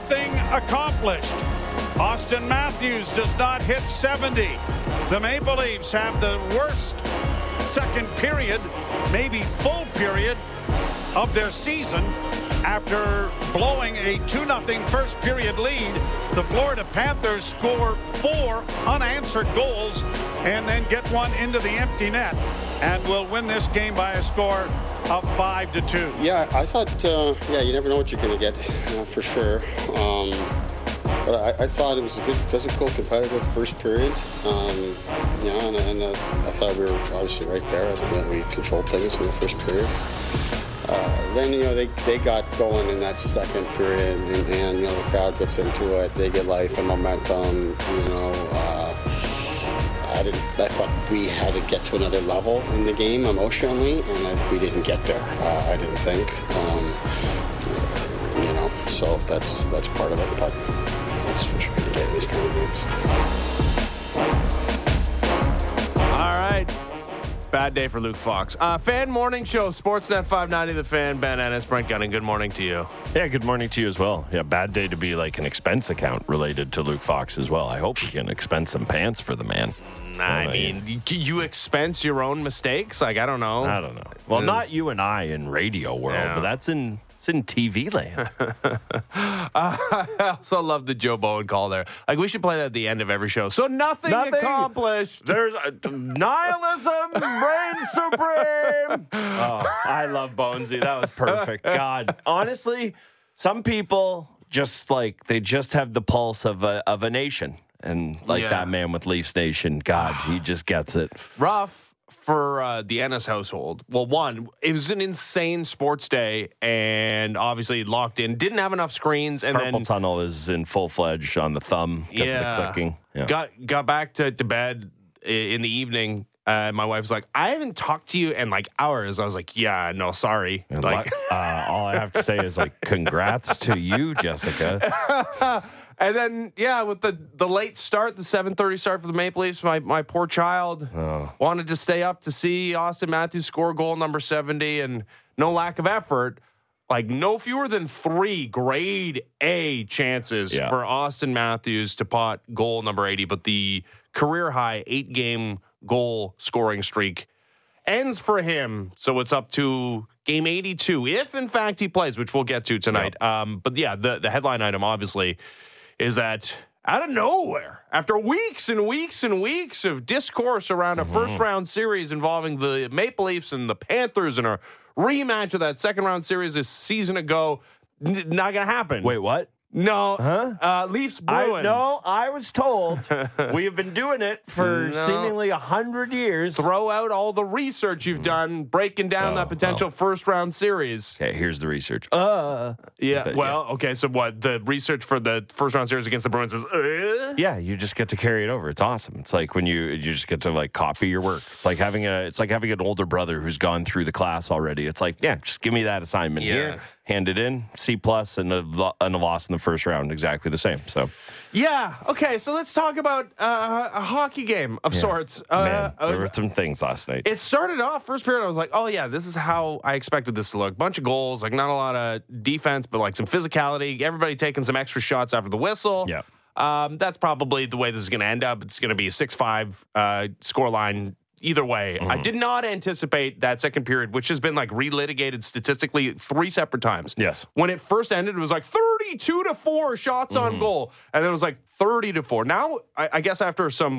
nothing accomplished. Austin Matthews does not hit 70. The Maple Leafs have the worst second period, maybe full period, of their season. After blowing a 2-0 first period lead, the Florida Panthers score 4 unanswered goals and then get one into the empty net and will win this game by a score of 5-2. Yeah, I thought, you never know what you're going to get, for sure. But I thought it was a good physical, competitive first period. And I thought we were obviously right there. I think we controlled things in the first period. Then, they got going in that second period, and the crowd gets into it. They get life and momentum, I thought we had to get to another level in the game emotionally, and we didn't get there, I didn't think. So that's part of it, but that's what you're going to get in these kind of games. All right. Bad day for Luke Fox. Fan Morning Show, Sportsnet 590, The Fan, Ben Ennis, Brent Gunning. Good morning to you. Yeah, good morning to you as well. Yeah, bad day to be like an expense account related to Luke Fox as well. I hope we can expense some pants for the man. I mean, you expense your own mistakes? Like, I don't know. I don't know. Well, not you and I in radio world, but it's in TV land. I also love the Joe Bowen call there. Like, we should play that at the end of every show. So nothing accomplished. There's nihilism, reigns supreme. Oh, I love Bonesy. That was perfect. God, honestly, some people they just have the pulse of a nation. And that man with Leafs Nation, God, he just gets it. Rough for the Ennis household. Well, one, it was an insane sports day and obviously locked in. Didn't have enough screens. And Carpal tunnel is in full-fledged on the thumb because of the clicking. Yeah. Got back to bed in the evening. My wife was like, I haven't talked to you in hours. I was like, yeah, no, sorry. And all I have to say is congrats to you, Jessica. And then, with the late start, the 7:30 start for the Maple Leafs, my poor child wanted to stay up to see Austin Matthews score goal number 70, and no lack of effort. No fewer than 3 grade A chances for Austin Matthews to pot goal number 80, but the career high 8-game goal scoring streak ends for him. So it's up to game 82, if in fact he plays, which we'll get to tonight. Yep. The headline item, obviously, is that out of nowhere, after weeks and weeks and weeks of discourse around a first-round series involving the Maple Leafs and the Panthers and a rematch of that second-round series a season ago, not going to happen. Wait, what? No. Huh? Leafs Bruins. I was told we have been doing it for seemingly 100 years. Throw out all the research you've done breaking down that potential first-round series. Okay, here's the research. Okay, so what? The research for the first-round series against the Bruins is... Yeah, you just get to carry it over. It's awesome. It's like when you just get to copy your work. It's like having an older brother who's gone through the class already. It's like, just give me that assignment here. Hand it in, C+, and a loss in the first round, exactly the same. So, okay. So let's talk about a hockey game of sorts. Man, there were some things last night. It started off first period. I was like, oh yeah, this is how I expected this to look. Bunch of goals, not a lot of defense, but some physicality. Everybody taking some extra shots after the whistle. Yeah, that's probably the way this is going to end up. It's going to be a 6-5 scoreline. Either way, I did not anticipate that second period, which has been relitigated statistically 3 separate times. Yes. When it first ended, it was 32-4 shots on goal. And then it was 30-4. Now, I guess after some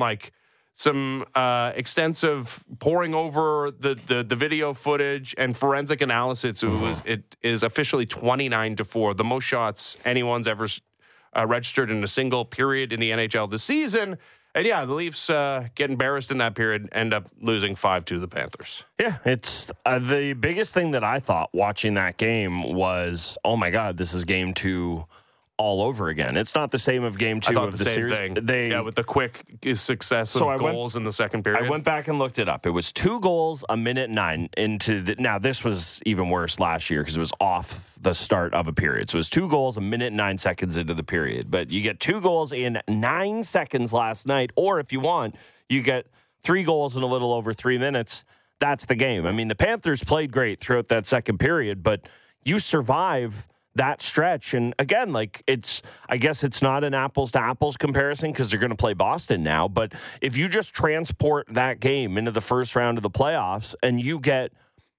extensive poring over the video footage and forensic analysis, it is officially 29-4. The most shots anyone's ever registered in a single period in the NHL this season. And the Leafs get embarrassed in that period, end up losing 5-2 to the Panthers. Yeah, it's the biggest thing that I thought watching that game was, oh my God, this is game 2 all over again. It's not the same of game 2 of the same series. Thing. With the quick success of goals in the second period. I went back and looked it up. It was 2 goals a minute 9 into now this was even worse last year because it was off the start of a period. So it was 2 goals a minute 9 seconds into the period. But you get 2 goals in 9 seconds last night, or if you want, you get 3 goals in a little over 3 minutes. That's the game. I mean, the Panthers played great throughout that second period, but you survive that stretch. And again, like I guess it's not an apples to apples comparison because they're going to play Boston now. But if you just transport that game into the first round of the playoffs and you get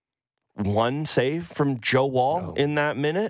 one save from Joe Woll in that minute,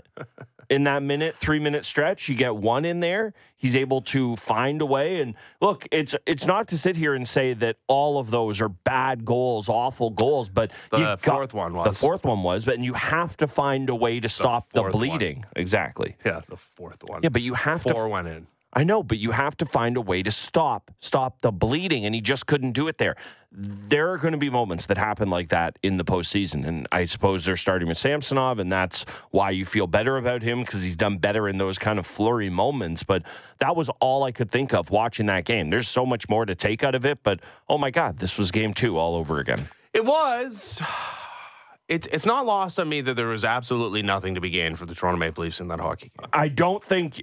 3-minute stretch, you get one in there. He's able to find a way. And look, it's not to sit here and say that all of those are bad goals, awful goals, but the fourth one was. But you have to find a way to stop the bleeding. One. Exactly. Yeah, the fourth one. Yeah, but you have to. 4 went in. I know, but you have to find a way to stop the bleeding, and he just couldn't do it there. There are going to be moments that happen like that in the postseason, and I suppose they're starting with Samsonov, and that's why you feel better about him because he's done better in those kind of flurry moments. But that was all I could think of watching that game. There's so much more to take out of it, but oh my God, this was game 2 all over again. It was. It's not lost on me that there was absolutely nothing to be gained for the Toronto Maple Leafs in that hockey game. I don't think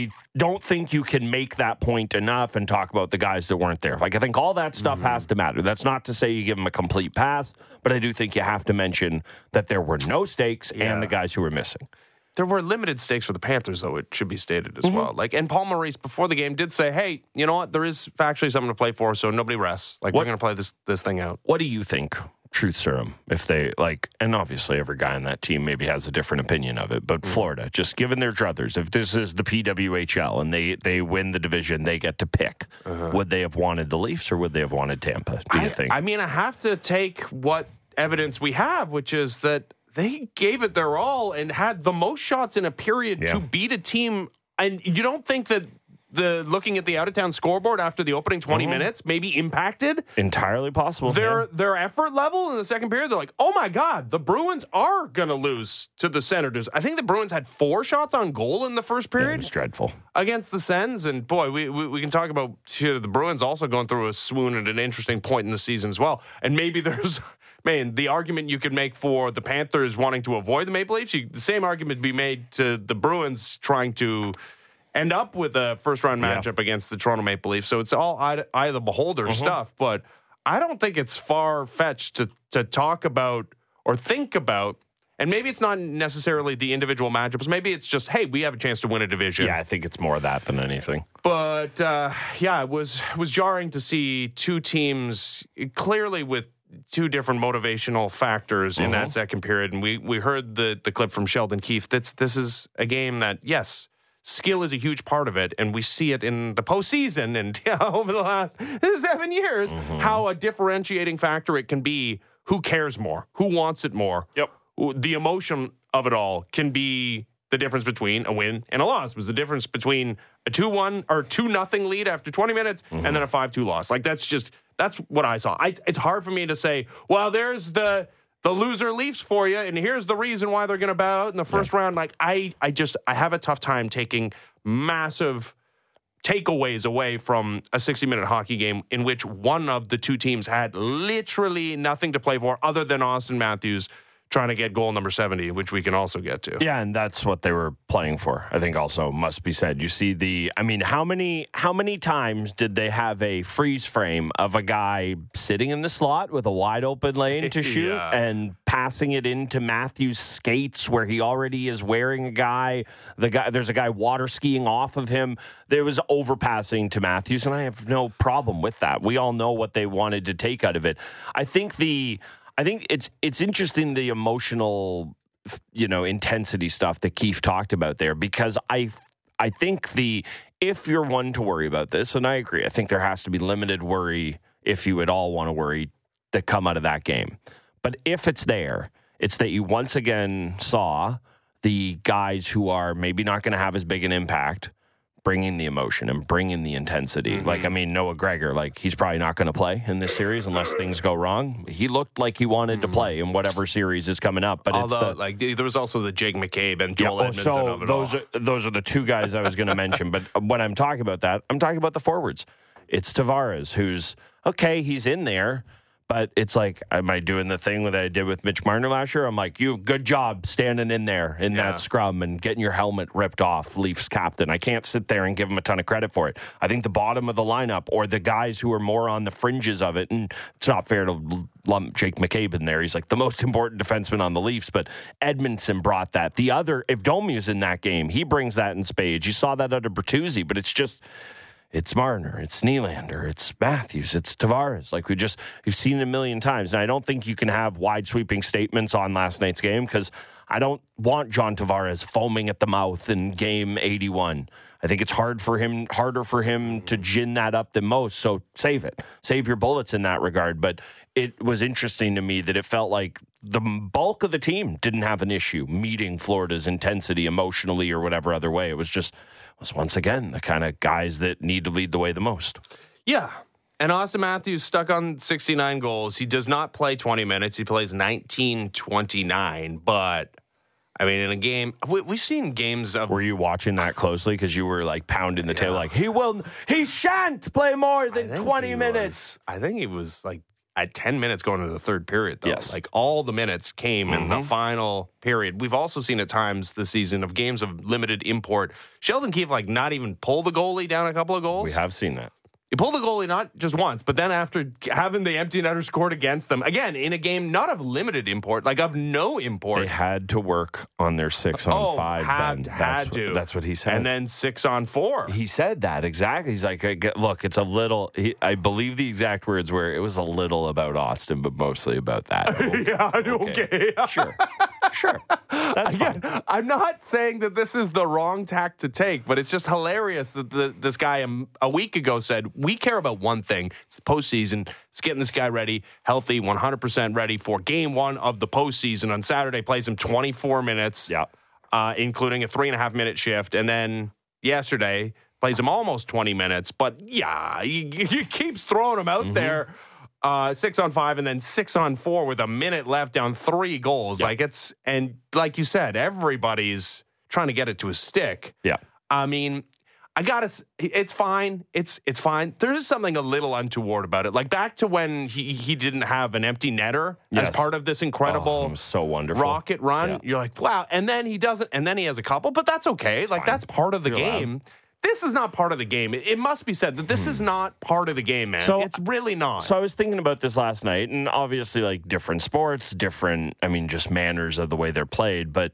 you can make that point enough and talk about the guys that weren't there. Like, I think all that stuff has to matter. That's not to say you give them a complete pass, but I do think you have to mention that there were no stakes and the guys who were missing. There were limited stakes for the Panthers, though, it should be stated as well. Like, and Paul Maurice before the game did say, hey, you know what? There is factually something to play for, so nobody rests. Like, we're going to play this thing out. What do you think? Truth serum, if they and obviously every guy on that team maybe has a different opinion of it, but Florida, just given their druthers, if this is the PWHL and they win the division, they get to pick. Would they have wanted the Leafs or would they have wanted Tampa, do you think? I mean, I have to take what evidence we have, which is that they gave it their all and had the most shots in a period to beat a team. And you don't think that looking at the out-of-town scoreboard after the opening 20 minutes maybe impacted? Entirely possible. Their effort level in the second period, they're like, oh my God, the Bruins are going to lose to the Senators. I think the Bruins had 4 shots on goal in the first period. It was dreadful. Against the Sens. And boy, we can talk about the Bruins also going through a swoon at an interesting point in the season as well. And maybe there's... Man, the argument you could make for the Panthers wanting to avoid the Maple Leafs, the same argument would be made to the Bruins trying to end up with a first-round matchup against the Toronto Maple Leafs. So it's all eye of the beholder stuff. But I don't think it's far-fetched to talk about or think about, and maybe it's not necessarily the individual matchups. Maybe it's just, hey, we have a chance to win a division. Yeah, I think it's more of that than anything. But, it was jarring to see two teams clearly with two different motivational factors in that second period. And we heard the clip from Sheldon Keefe. This is a game that, yes, skill is a huge part of it, and we see it in the postseason and over the last 7 years, how a differentiating factor it can be. Who cares more? Who wants it more? Yep. The emotion of it all can be the difference between a win and a loss. It was the difference between a 2-1 or 2-0 lead after 20 minutes and then a 5-2 loss. Like, that's what I saw. It's hard for me to say, well, there's the loser Leafs for you, and here's the reason why they're going to bow out in the first round. Like, I have a tough time taking massive takeaways away from a 60-minute hockey game in which one of the two teams had literally nothing to play for other than Austin Matthews trying to get goal number 70, which we can also get to. Yeah, and that's what they were playing for, I think also must be said. You see how many times did they have a freeze frame of a guy sitting in the slot with a wide open lane to shoot and passing it into Matthews' skates where he already is wearing a guy. There's a guy water skiing off of him. There was overpassing to Matthews, and I have no problem with that. We all know what they wanted to take out of it. I think it's interesting, the emotional, intensity stuff that Keefe talked about there, because I think if you're one to worry about this, and I agree, I think there has to be limited worry, if you at all want to worry, that come out of that game. But if it's there, it's that you once again saw the guys who are maybe not going to have as big an impact bringing the emotion and bringing the intensity. Like, Noah Gregor, he's probably not going to play in this series unless things go wrong. He looked like he wanted to play in whatever series is coming up. But there was also the Jake McCabe and Joel Edmondson of it all. Those are the two guys I was going to mention. But when I'm talking about that, I'm talking about the forwards. It's Tavares, who's, okay, he's in there, But it's like, am I doing the thing that I did with Mitch Marner last year? I'm like, good job standing in there in that scrum and getting your helmet ripped off, Leafs captain. I can't sit there and give him a ton of credit for it. I think the bottom of the lineup or the guys who are more on the fringes of it, and it's not fair to lump Jake McCabe in there. He's like the most important defenseman on the Leafs, but Edmondson brought that. The other, if Domiu's in that game, he brings that in spades. You saw that under Bertuzzi, but it's Marner, it's Nylander, it's Matthews, it's Tavares. Like we've seen it a million times. And I don't think you can have wide sweeping statements on last night's game because I don't want John Tavares foaming at the mouth in game 81. I think it's harder for him to gin that up than most. So save it. Save your bullets in that regard. But it was interesting to me that it felt like the bulk of the team didn't have an issue meeting Florida's intensity emotionally or whatever other way. It was once again the kind of guys that need to lead the way the most. Yeah. And Austin Matthews stuck on 69 goals. He does not play 20 minutes. He plays 19-29. But, I mean, in a game, we've seen games of... Were you watching that closely? Because you were, like, pounding the table like, he shan't play more than 20 minutes. I think he was, like, at 10 minutes going into the third period, though. Yes. Like, all the minutes came in the final period. We've also seen at times this season of games of limited import, Sheldon Keefe, like, not even pull the goalie down a couple of goals. We have seen that. He pulled the goalie not just once, but then after having the empty netter scored against them, again, in a game not of limited import, like of no import. They had to work on their 6-on-5. That's what he said. And then 6-on-4. He said that, exactly. He's like, look, it's a little, I believe the exact words were, it was a little about Austin, but mostly about that. Okay. Sure. That's Again, fine. I'm not saying that this is the wrong tack to take, but it's just hilarious that this guy a week ago said, we care about one thing. It's the postseason. It's getting this guy ready, healthy, 100% ready for game one of the postseason. On Saturday, plays him 24 minutes, including a 3.5-minute shift. And then yesterday, plays him almost 20 minutes. But, he keeps throwing him out there. 6-on-5 and then 6-on-4 with a minute left down 3 goals. Yep. Like you said, everybody's trying to get it to a stick. Yeah. I mean, it's fine. It's fine. There's something a little untoward about it. Like back to when he didn't have an empty netter as part of this incredible so wonderful rocket run. Yeah. You're like, wow. And then he doesn't, and then he has a couple, but that's okay. It's like fine. That's part of the game. Allowed. This is not part of the game. It must be said that this is not part of the game, man. It's really not. So I was thinking about this last night, and obviously, like, different sports, just manners of the way they're played. But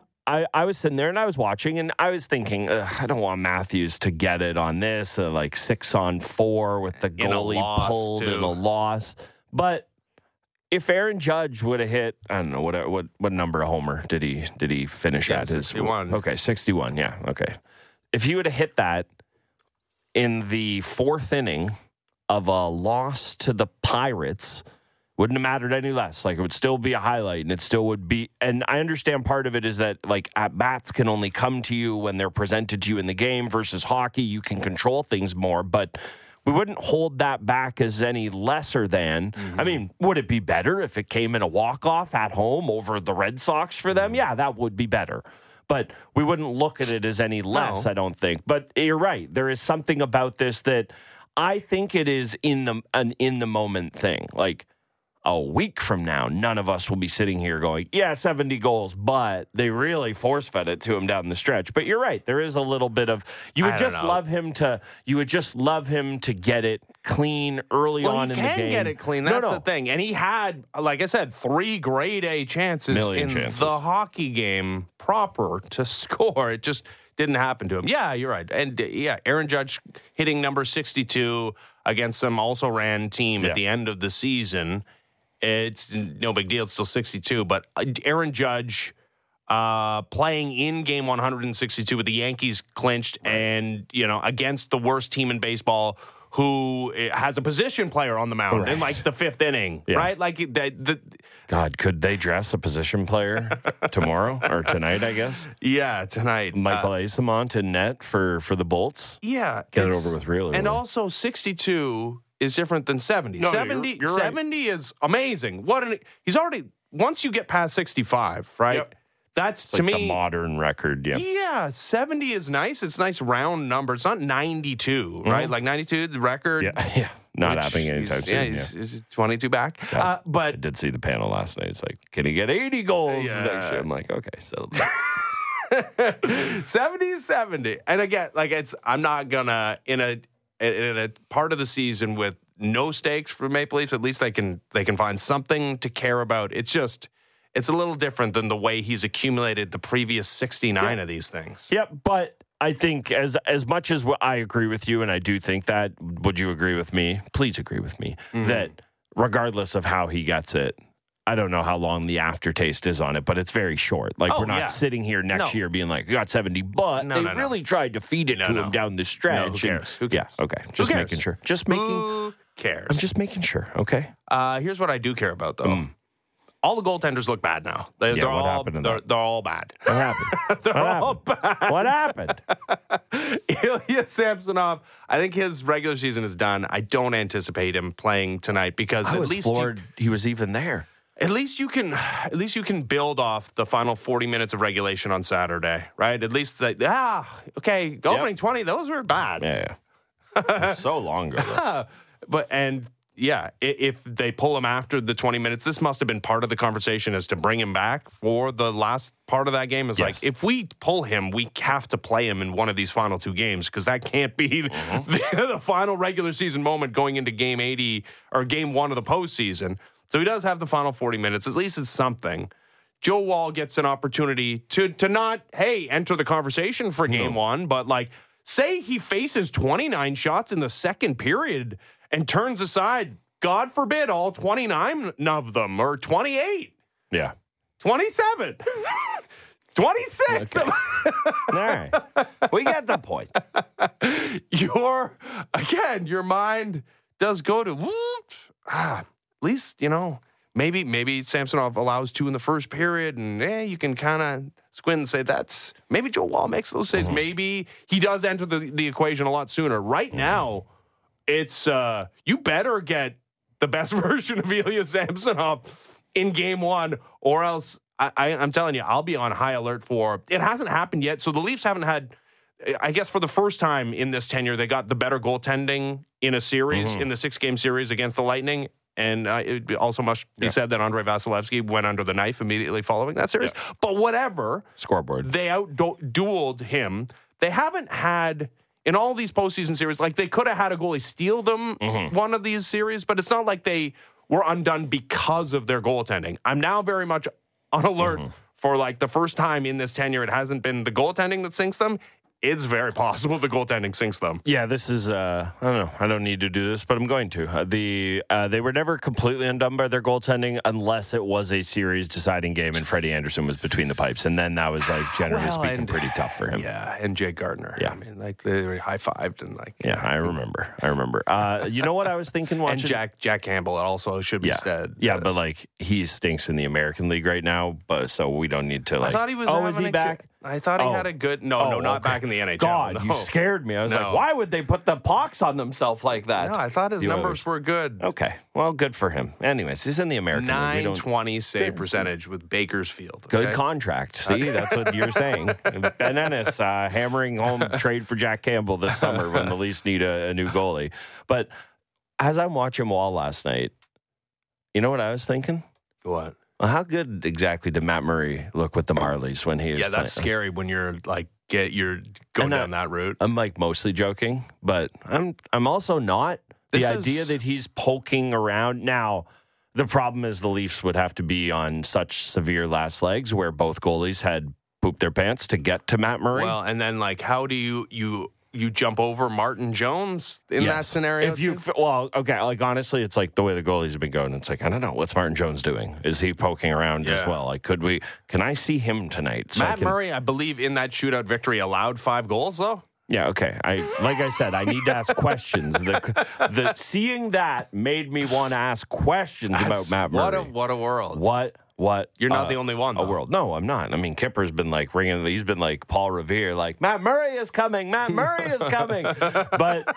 I was sitting there, and I was watching, and I was thinking, I don't want Matthews to get it on this, like 6-on-4 with the goalie pulled in a loss. But if Aaron Judge would have hit, I don't know, what number of homer did he finish at? 61. Okay, 61, yeah, okay. If he would have hit that in the 4th inning of a loss to the Pirates, wouldn't have mattered any less. Like, it would still be a highlight, and it still would be. And I understand part of it is that, like, at-bats can only come to you when they're presented to you in the game versus hockey. You can control things more, but we wouldn't hold that back as any lesser than. I mean, would it be better if it came in a walk-off at home over the Red Sox for them? Yeah, that would be better. But we wouldn't look at it as any less, I don't think. But you're right. There is something about this that I think it is an in-the-moment thing. Like, a week from now, none of us will be sitting here going, 70 goals, but they really force-fed it to him down the stretch. But you're right. There is a little bit of you would just love him to get it clean early on in the game. He can get it clean. That's the thing. And he had, like I said, 3 grade A chances the hockey game proper to score. It just didn't happen to him. Yeah, you're right. And Aaron Judge hitting number 62 against some also ran team at the end of the season. It's no big deal. It's still 62. But Aaron Judge playing in game 162 with the Yankees clinched and, against the worst team in baseball who has a position player on the mound in like the 5th inning, right? Like God, could they dress a position player tomorrow or tonight, I guess? Yeah, tonight. Michael Eyssimont in net for the Bolts. Yeah. Get it over with really. And also 62 is different than 70. No, 70 you're 70 is amazing. He's already, once you get past 65, right? Yep. That's it's to like me the modern record. Yeah, 70 is nice. It's a nice round number. It's not 92, right? Like 92, the record. Yeah. not happening anytime soon. He's 22 back. I But did see the panel last night. It's like, can he get 80 goals next year? I'm like, okay, settle down. 70-70. And again, like I'm not gonna in a part of the season with no stakes for Maple Leafs, at least they can find something to care about. It's a little different than the way he's accumulated the previous 69 of these things. Yep, but I think as much as I agree with you, and I do think that, would you agree with me? Please agree with me that regardless of how he gets it, I don't know how long the aftertaste is on it, but it's very short. Like, we're not sitting here next year being like, you got 70, but they really tried to feed it to him down the stretch. No, who cares? Who cares? Yeah, okay. Just making sure. Who cares? I'm just making sure, okay? Here's what I do care about, though. All the goaltenders look bad now. They're all bad. What happened? All bad. What happened? Ilya Samsonov, I think his regular season is done. I don't anticipate him playing tonight because at least he was even there. At least you can build off the final 40 minutes of regulation on Saturday, right? At least okay, opening 20, those were bad. Yeah. So long ago. If they pull him after the 20 minutes, this must have been part of the conversation as to bring him back for the last part of that game. Is like, if we pull him, we have to play him in one of these final two games because that can't be the final regular season moment going into game 80 or game 1 of the postseason. So he does have the final 40 minutes. At least it's something. Joe Woll gets an opportunity to not, enter the conversation for game 1, but like, say he faces 29 shots in the second period and turns aside, God forbid, all 29 of them, or 28. Yeah. 27. 26. Okay. All right. We get the point. Your mind does go to, at least, maybe Samsonov allows 2 in the first period, and you can kind of squint and say maybe Joe Woll makes those saves. Maybe he does enter the equation a lot sooner. Right now, it's you better get the best version of Ilya Samsonov in game 1, or else I'm telling you, I'll be on high alert for it. Hasn't happened yet, so the Leafs haven't had. I guess for the first time in this tenure, they got the better goaltending in a series in the 6-game series against the Lightning. And it also must be said that Andrei Vasilevsky went under the knife immediately following that series. Yeah. But whatever. Scoreboard. They out-dueled him. They haven't had, in all these postseason series, like they could have had a goalie steal them one of these series, but it's not like they were undone because of their goaltending. I'm now very much on alert for like the first time in this tenure, it hasn't been the goaltending that sinks them. It's very possible the goaltending sinks them. Yeah, this is, I don't know. I don't need to do this, but I'm going to. They were never completely undone by their goaltending unless it was a series-deciding game and Freddie Anderson was between the pipes. And then that was, like, generally speaking, pretty tough for him. Yeah, and Jake Gardner. Yeah. I mean, like, they were high-fived and, like... Yeah, I remember. You know what I was thinking watching? And Jack Campbell also should be said. Yeah, but, like, he stinks in the American League right now, so we don't need to, like... I thought he was is he back? I thought he had a good... No, not back in the NHL. God, you scared me. I was like, why would they put the pox on themselves like that? No, I thought his numbers were good. Okay. Well, good for him. Anyways, he's in the American League. 920 save percentage with Bakersfield. Okay? Good contract. See, that's what you're saying. Ben Ennis hammering home trade for Jack Campbell this summer when the Leafs need a new goalie. But as I'm watching Woll last night, you know what I was thinking? What? Well, how good exactly did Matt Murray look with the Marlies when he was playing? That's scary when you're like you're going down that route. I'm like mostly joking, but I'm also not. The idea that he's poking around now, the problem is the Leafs would have to be on such severe last legs where both goalies had pooped their pants to get to Matt Murray. Well, and then like how do you jump over Martin Jones in that scenario? Like honestly, it's like the way the goalies have been going. It's like, I don't know, what's Martin Jones doing? Is he poking around as well? Like, can I see him tonight? So Matt Murray, I believe in that shootout victory allowed 5 goals though. Yeah, okay. Like I said, I need to ask questions. The seeing that made me want to ask questions about Matt Murray. What a world. What? You're not the only one, though. A world. No, I'm not. I mean, Kipper's been like ringing. He's been like Paul Revere, like, Matt Murray is coming. Matt Murray is coming. But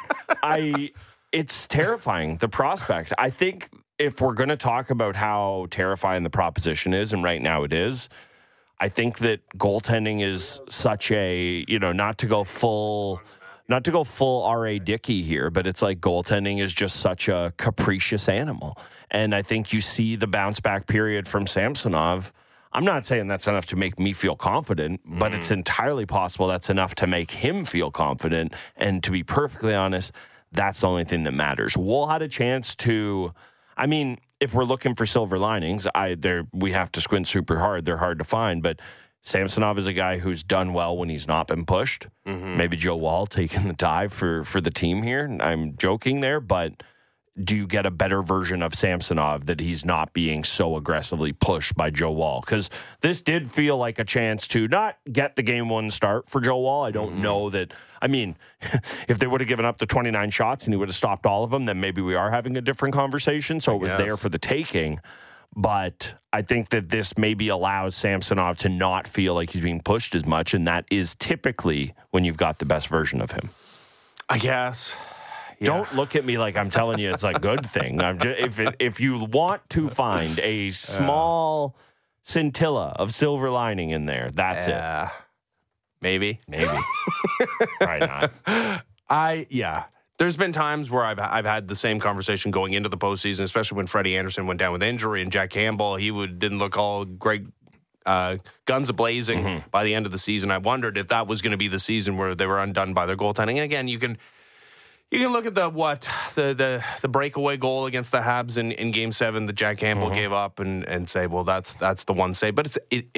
it's terrifying, the prospect. I think if we're going to talk about how terrifying the proposition is, and right now it is, I think that goaltending is such a, not to go full not to go full R.A. Dickey here, but it's like goaltending is just such a capricious animal. And I think you see the bounce back period from Samsonov. I'm not saying that's enough to make me feel confident, but it's entirely possible that's enough to make him feel confident. And to be perfectly honest, that's the only thing that matters. Woll had a chance to, I mean, if we're looking for silver linings, we have to squint super hard. They're hard to find, but Samsonov is a guy who's done well when he's not been pushed. Maybe Joe Woll taking the dive for the team here. I'm joking there, but do you get a better version of Samsonov that he's not being so aggressively pushed by Joe Woll? Because this did feel like a chance to not get the game one start for Joe Woll. I don't know that. I mean, if they would have given up the 29 shots and he would have stopped all of them, then maybe we are having a different conversation. So it was there for the taking. But I think that this maybe allows Samsonov to not feel like he's being pushed as much, and that is typically when you've got the best version of him. I guess. Yeah. Don't look at me like I'm telling you it's a good thing. I'm just, if you want to find a small scintilla of silver lining in there, that's it. Maybe. Probably not. There's been times where I've had the same conversation going into the postseason, especially when Freddie Anderson went down with injury and Jack Campbell, didn't look all great, guns a-blazing by the end of the season. I wondered if that was going to be the season where they were undone by their goaltending. And again, you can look at the breakaway goal against the Habs in Game 7 that Jack Campbell gave up and say, well, that's the one save. But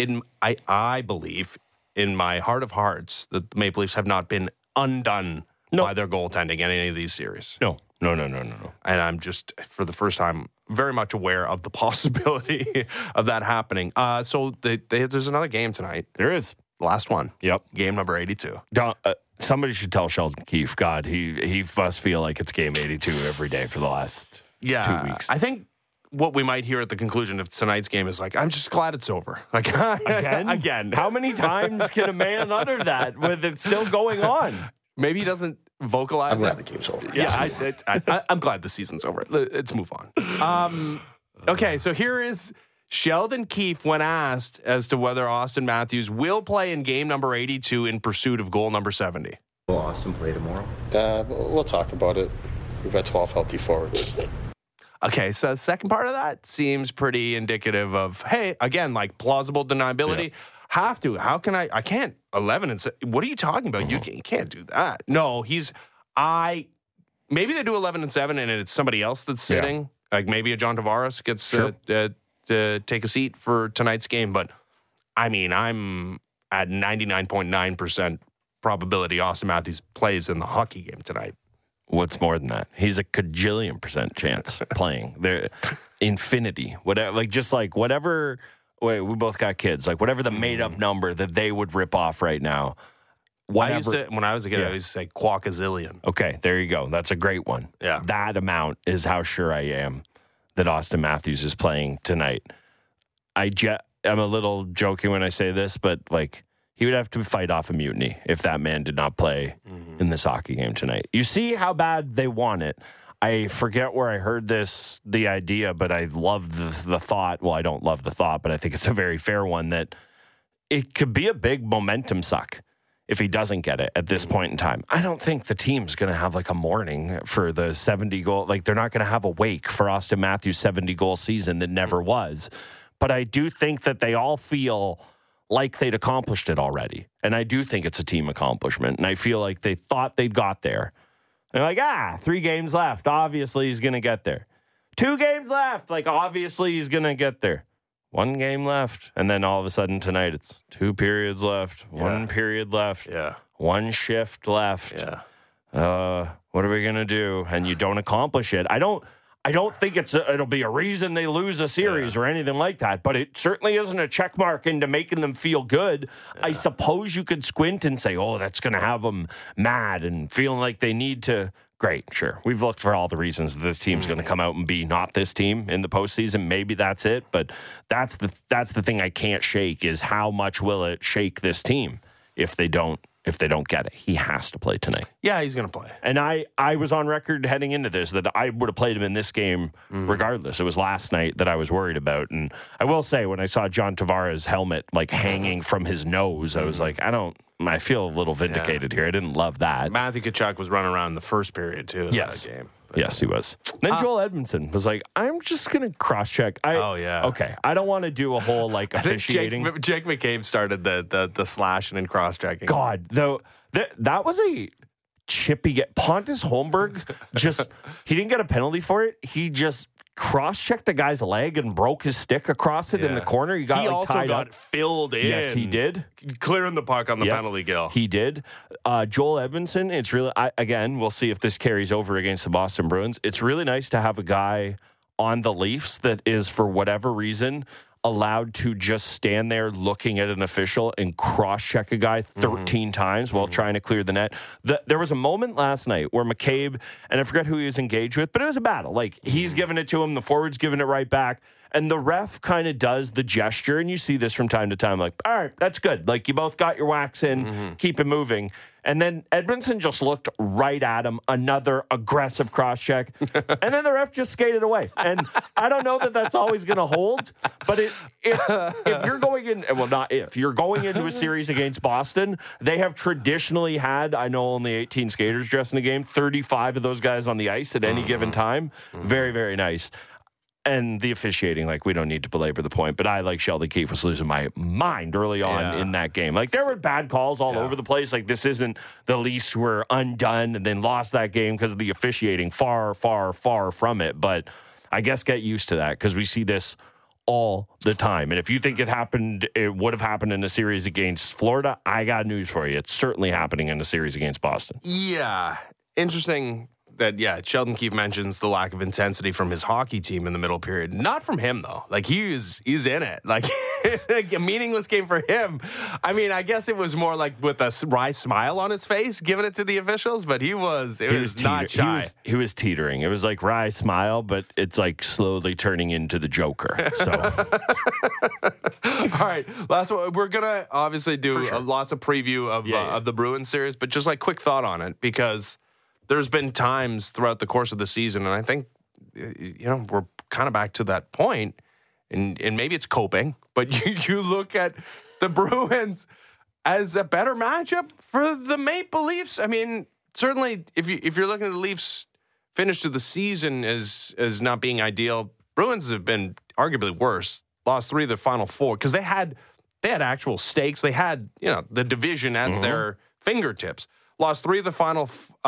I believe in my heart of hearts that the Maple Leafs have not been undone by their goaltending in any of these series. No. And I'm just, for the first time, very much aware of the possibility of that happening. So there's another game tonight. There is. Last one. Yep. Game number 82. Somebody should tell Sheldon Keefe, God, he must feel like it's game 82 every day for the last 2 weeks. I think what we might hear at the conclusion of tonight's game is like, I'm just glad it's over. Like Again? How many times can a man utter that with it still going on? Maybe he doesn't vocalize I'm glad it. the game's over. Yeah, I'm glad the season's over. Let's move on. Okay, so here is Sheldon Keefe when asked as to whether Austin Matthews will play in game number 82 in pursuit of goal number 70. Will Austin play tomorrow? We'll talk about it. We've got 12 healthy forwards. Okay, so the second part of that seems pretty indicative of, hey, again, like plausible deniability. Yeah. How can I can't 11 and what are you talking about? You can't do that. No, maybe they do 11 and 7 and it's somebody else that's sitting. Yeah. Like maybe a John Tavares gets to take a seat for tonight's game. But I mean, I'm at 99.9% probability Austin Matthews plays in the hockey game tonight. What's more than that? He's a cajillion % chance playing. They're infinity. Whatever. Wait, we both got kids. Like whatever the made-up number that they would rip off right now. When I was a kid, I used to say quackazillion. Okay, there you go. That's a great one. Yeah. That amount is how sure I am that Austin Matthews is playing tonight. I'm a little joking when I say this, but like he would have to fight off a mutiny if that man did not play in this hockey game tonight. You see how bad they want it. I forget where I heard the idea, but I love the thought. Well, I don't love the thought, but I think it's a very fair one that it could be a big momentum suck if he doesn't get it at this point in time. I don't think the team's going to have like a morning for the 70 goal. Like they're not going to have a wake for Austin Matthews' 70 goal season that never was. But I do think that they all feel like they'd accomplished it already. And I do think it's a team accomplishment. And I feel like they thought they'd got there. They're like, 3 games left. Obviously, he's going to get there. 2 games left. Like, obviously, he's going to get there. 1 game left. And then all of a sudden tonight, it's 2 periods left. 1 period left. Yeah. 1 shift left. Yeah. What are we going to do? And you don't accomplish it. I don't think it'll be a reason they lose a series or anything like that, but it certainly isn't a check mark into making them feel good. Yeah. I suppose you could squint and say, oh, that's going to have them mad and feeling like they need to. Great, sure. We've looked for all the reasons that this team's going to come out and be not this team in the postseason. Maybe that's it, but that's the thing I can't shake is how much will it shake this team if they don't if they don't get it. He has to play tonight. Yeah, he's going to play. And I was on record heading into this that I would have played him in this game regardless. It was last night that I was worried about. And I will say, when I saw John Tavares' helmet like hanging from his nose, I was like, I feel a little vindicated here. I didn't love that. Matthew Tkachuk was running around in the first period, too, in that game. But, yes, he was. Then Joel Edmondson was like, I'm just going to cross-check. Okay, I don't want to do a whole, like, officiating. Jake McCabe started the slashing and cross-checking. God, though, that was a chippy get. Pontus Holmberg he didn't get a penalty for it. He just cross-checked the guy's leg and broke his stick across it in the corner. He also tied got up. filled in. Yes, he did. Clearing the puck on the penalty kill. He did. Joel Edmondson, it's really, again, we'll see if this carries over against the Boston Bruins. It's really nice to have a guy on the Leafs that is, for whatever reason, allowed to just stand there looking at an official and cross-check a guy 13 times while trying to clear the net. There was a moment last night where McCabe, and I forget who he was engaged with, but it was a battle. Like, he's giving it to him, the forward's giving it right back, and the ref kind of does the gesture, and you see this from time to time, like, all right, that's good. Like, you both got your whacks in, keep it moving. And then Edmondson just looked right at him, another aggressive cross-check, and then the ref just skated away. And I don't know that that's always going to hold, but if you're going in, well, not if, you're going into a series against Boston, they have traditionally had, I know only 18 skaters dressed in the game, 35 of those guys on the ice at any given time. Very, very nice. And the officiating, like, we don't need to belabor the point, but I, like Sheldon Keefe, was losing my mind early on in that game. Like, there were bad calls all over the place. Like, this isn't the Leafs who were undone and then lost that game because of the officiating. Far, far, far from it. But I guess get used to that because we see this all the time. And if you think it would have happened in a series against Florida, I got news for you. It's certainly happening in a series against Boston. Yeah. Interesting that, Sheldon Keefe mentions the lack of intensity from his hockey team in the middle period. Not from him, though. Like, he's in it. Like, a meaningless game for him. I mean, I guess it was more like with a wry smile on his face, giving it to the officials, but he was not shy. He was teetering. It was like wry smile, but it's like slowly turning into the Joker. So, all right, last one. We're gonna obviously do lots of preview of the Bruins series, but just like quick thought on it, because there's been times throughout the course of the season, and I think, we're kind of back to that point, and maybe it's coping, but you look at the Bruins as a better matchup for the Maple Leafs. I mean, certainly, if you're looking at the Leafs' finish to the season as not being ideal, Bruins have been arguably worse. Lost 3 of the final 4 because they had actual stakes. They had the division at their fingertips. Lost 3 of the final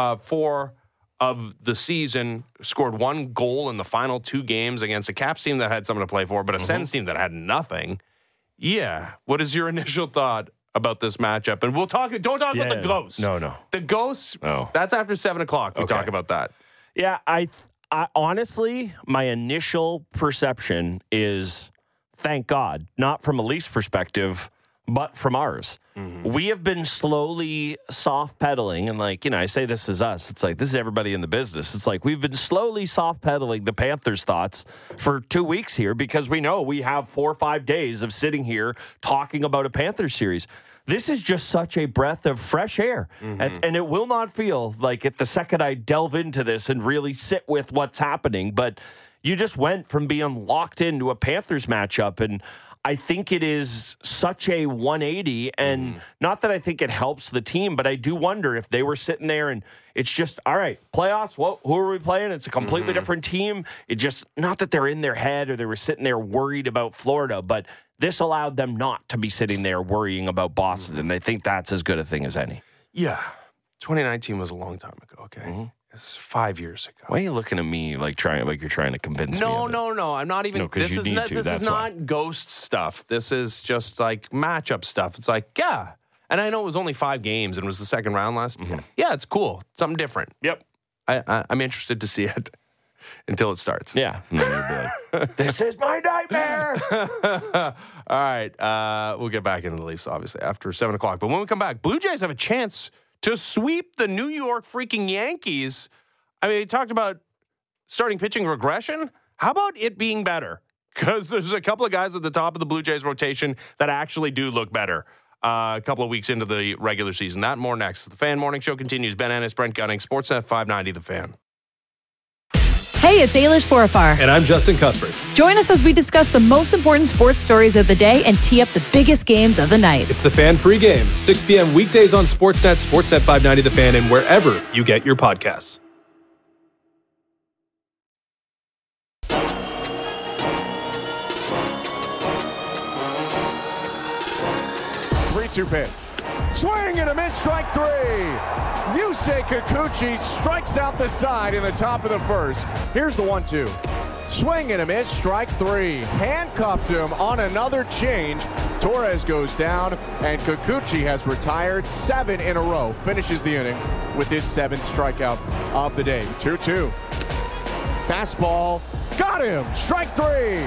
4 of the season, scored 1 goal in the final 2 games against a Caps team that had something to play for, but a Sens team that had nothing. Yeah. What is your initial thought about this matchup? And don't talk about the Ghosts. No. The Ghosts, that's after 7 o'clock. We talk about that. Yeah, I honestly, my initial perception is, thank God, not from a Leafs perspective, but from ours. We have been slowly soft pedaling, and I say this is us. It's like, this is everybody in the business. It's like, we've been slowly soft pedaling the Panthers' thoughts for 2 weeks here because we know we have 4 or 5 days of sitting here talking about a Panthers series. This is just such a breath of fresh air, and it will not feel like it the second I delve into this and really sit with what's happening, but you just went from being locked into a Panthers matchup, and I think it is such a 180, and not that I think it helps the team, but I do wonder if they were sitting there and it's just, all right, playoffs, who are we playing? It's a completely different team. It just, not that they're in their head or they were sitting there worried about Florida, but this allowed them not to be sitting there worrying about Boston, and I think that's as good a thing as any. Yeah. 2019 was a long time ago, okay? It's 5 years ago. Why are you looking at me like you're trying to convince me? No. I'm not even. This is not ghost stuff. This is just like matchup stuff. It's like, yeah. And I know it was only 5 games and it was the second round last year. Yeah, it's cool. Something different. Yep. I'm interested to see it until it starts. Yeah. This is my nightmare. All right. We'll get back into the Leafs, obviously, after 7 o'clock. But when we come back, Blue Jays have a chance to sweep the New York freaking Yankees. I mean, he talked about starting pitching regression. How about it being better? Because there's a couple of guys at the top of the Blue Jays rotation that actually do look better. a couple of weeks into the regular season. That and more next. The Fan Morning Show continues. Ben Ennis, Brent Gunning, Sportsnet 590, The Fan. Hey, it's Ailish Forafar. And I'm Justin Cuthbert. Join us as we discuss the most important sports stories of the day and tee up the biggest games of the night. It's The Fan pregame, 6 p.m. weekdays on Sportsnet, Sportsnet 590 The Fan, and wherever you get your podcasts. 3-2 pitch. Swing and a miss, strike 3. Yusei Kikuchi strikes out the side in the top of the first. Here's the 1-2. Swing and a miss, strike 3. Handcuffed him on another change. Torres goes down, and Kikuchi has retired 7 in a row. Finishes the inning with his 7th strikeout of the day. 2-2. Fastball. Got him. Strike 3.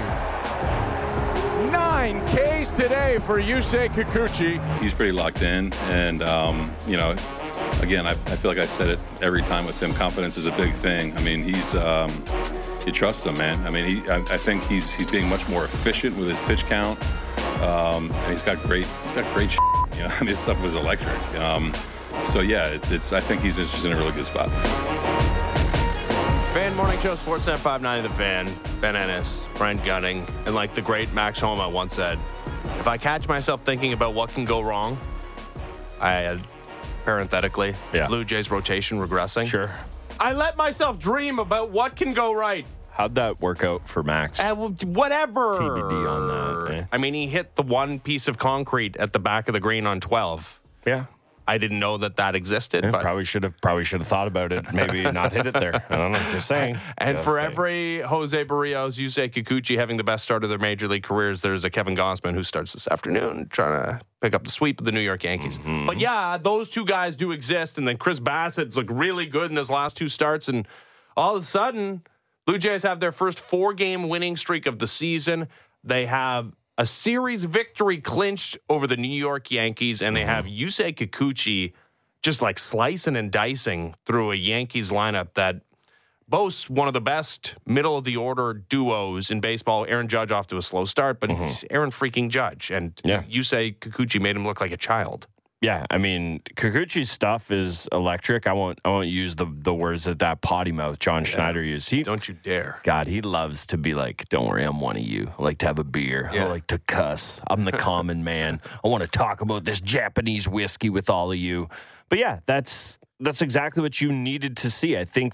9 Ks today for Yusei Kikuchi. He's pretty locked in, and again, I feel like I said it every time with him. Confidence is a big thing. I mean, you trust him, man. I mean, I think he's being much more efficient with his pitch count, and he's got great shit. You know, I mean, this stuff was electric. So yeah, I think he's just in a really good spot. Fan Morning Show, Sportsnet 590 The Fan, Ben Ennis, Brent Gunning, and like the great Max Homa once said, if I catch myself thinking about what can go wrong, I had, parenthetically, Blue Jays rotation regressing. Sure. I let myself dream about what can go right. How'd that work out for Max? Whatever. TBD on that. Eh? I mean, he hit the one piece of concrete at the back of the green on 12. Yeah. I didn't know that existed. Yeah, but probably should have thought about it. Maybe not hit it there. I don't know. Just saying. And for every Jose Barrios, Yusei Kikuchi having the best start of their major league careers, there's a Kevin Gausman who starts this afternoon trying to pick up the sweep of the New York Yankees. Mm-hmm. But yeah, those two guys do exist. And then Chris Bassett's looked really good in his last 2 starts. And all of a sudden, Blue Jays have their first 4-game winning streak of the season. They have a series victory clinched over the New York Yankees, and they have Yusei Kikuchi just like slicing and dicing through a Yankees lineup that boasts one of the best middle-of-the-order duos in baseball. Aaron Judge off to a slow start, but he's Aaron freaking Judge, and Yusei Kikuchi made him look like a child. Yeah, I mean, Kikuchi's stuff is electric. I won't use the words that potty mouth John Schneider used. Don't you dare. God, he loves to be like, don't worry, I'm one of you. I like to have a beer. Yeah. I like to cuss. I'm the common man. I want to talk about this Japanese whiskey with all of you. But yeah, that's exactly what you needed to see. I think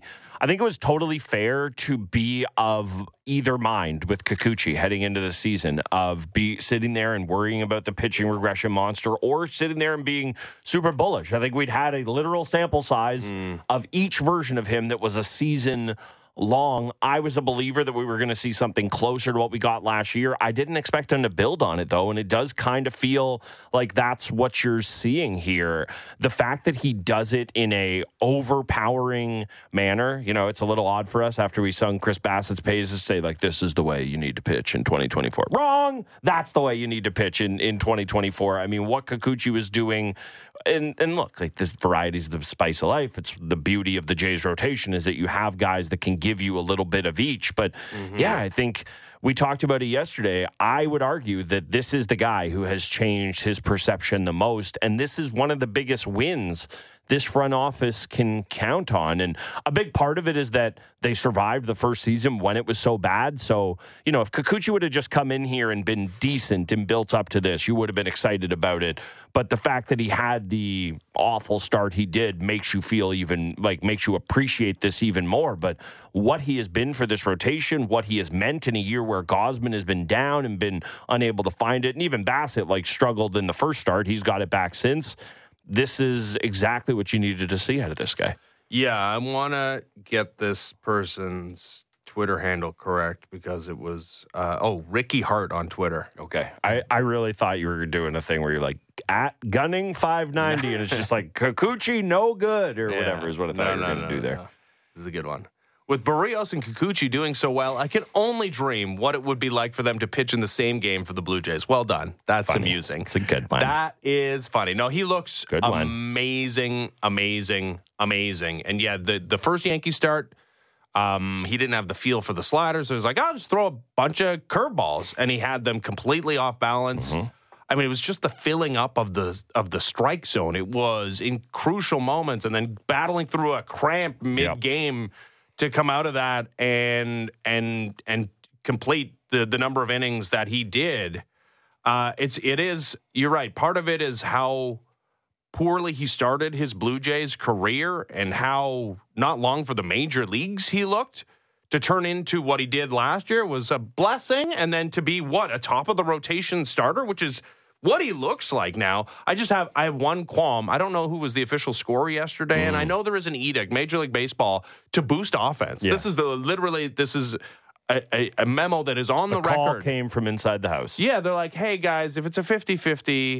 it was totally fair to be of either mind with Kikuchi heading into the season, of sitting there and worrying about the pitching regression monster, or sitting there and being super bullish. I think we'd had a literal sample size of each version of him that was a season long. I was a believer that we were going to see something closer to what we got last year. I didn't expect him to build on it, though, and it does kind of feel like that's what you're seeing here. The fact that he does it in a overpowering manner, it's a little odd for us after we sung Chris Bassett's Pays to say, like, this is the way you need to pitch in 2024. Wrong! That's the way you need to pitch in 2024. I mean, what Kikuchi was doing, and look, like, this variety is the spice of life. It's the beauty of the Jays rotation is that you have guys that can give you a little bit of each. But yeah, I think we talked about it yesterday. I would argue that this is the guy who has changed his perception the most. And this is one of the biggest wins this front office can count on. And a big part of it is that they survived the first season when it was so bad. So, if Kikuchi would have just come in here and been decent and built up to this, you would have been excited about it. But the fact that he had the awful start he did makes you feel makes you appreciate this even more. But what he has been for this rotation, what he has meant in a year where Gausman has been down and been unable to find it, and even Bassett struggled in the first start. He's got it back since. This is exactly what you needed to see out of this guy. Yeah, I want to get this person's Twitter handle correct because it was, Ricky Hart on Twitter. Okay. I really thought you were doing a thing where you're like, at Gunning 590, and it's just like, Kikuchi no good, or whatever is what I thought you were going to do there. No. This is a good one. With Barrios and Kikuchi doing so well, I can only dream what it would be like for them to pitch in the same game for the Blue Jays. Well done. That's funny. Amusing. It's a good one. That is funny. No, he looks good amazing. And yeah, the first Yankee start, he didn't have the feel for the sliders. So he was like, I'll just throw a bunch of curveballs. And he had them completely off balance. I mean, it was just the filling up of the strike zone. It was in crucial moments, and then battling through a cramp mid-game to come out of that and complete the number of innings that he did. It is. You're right. Part of it is how poorly he started his Blue Jays career and how not long for the major leagues he looked. To turn into what he did last year was a blessing, and then to be a top of the rotation starter, which is what he looks like now. I have one qualm. I don't know who was the official scorer yesterday, and I know there is an edict, Major League Baseball, to boost offense. Yeah. This is a memo that is on the record. The call came from inside the house. Yeah, they're like, hey guys, if it's a 50-50